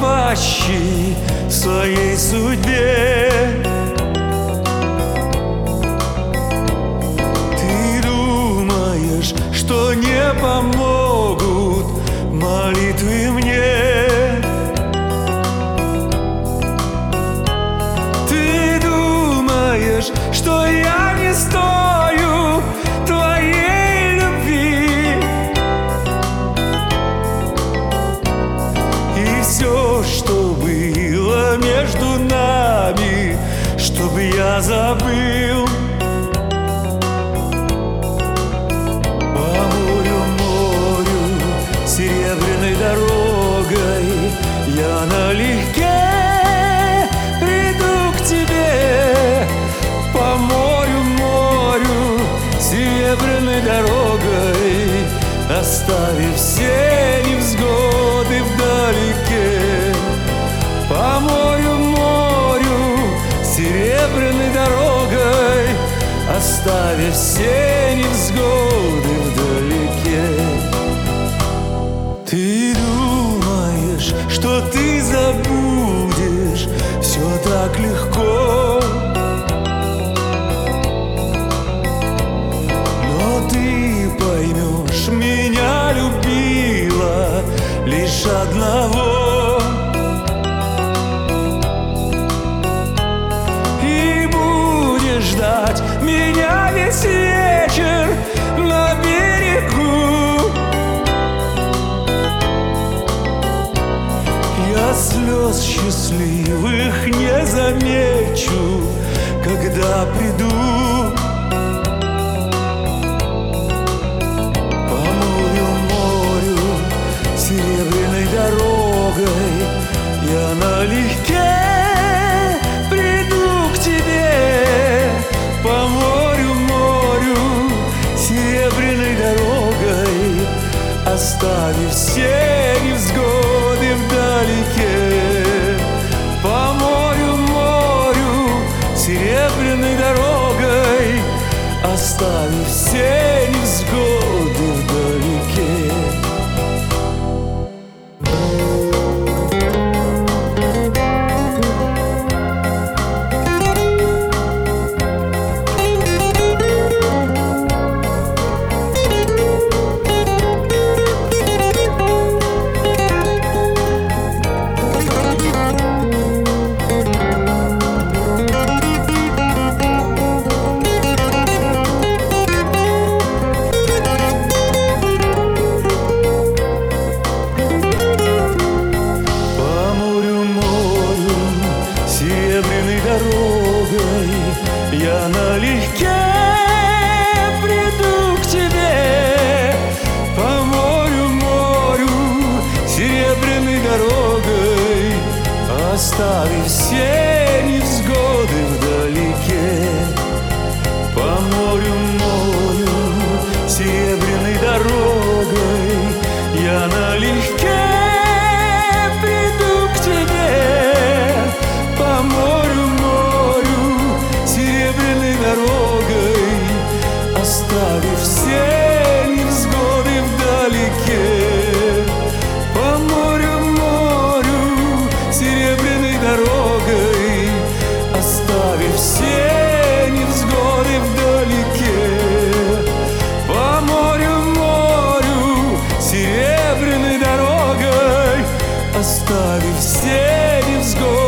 пропащий в своей судьбе. Ты думаешь, что не помогут молитвы мне? Ты думаешь, что я не стою твоей любви? И все, что было между нами, чтобы я забыл. По морю, серебряной дорогой я налегке приду к тебе. По морю, серебряной дорогой, оставив все невзгоды вдалеке. По морю, серебряной дорогой, оставив все невзгоды вдалеке. Ты думаешь, что ты забудешь все так легко, но ты поймешь, меня любила лишь одного. И будешь ждать меня весь вечер на берегу. Я слез счастливых не замечу, когда приду. По морю, серебряной дорогой я налегке приду к тебе. По морю, серебряной дорогой, оставив все невзгоды вдалеке. По морю, серебряной дорогой, оставив все невзгоды вдалеке. Я налегке приду к тебе. По морю, серебряной дорогой, оставив все невзгоды вдалеке. По морю, серебряной дорогой, я налегке приду к тебе. По морю, серебряной дорогой, оставив все невзгоды вдалеке. По морю, серебряной дорогой, оставив все невзгоды вдалеке. По морю, серебряной дорогой, оставив все невзгоды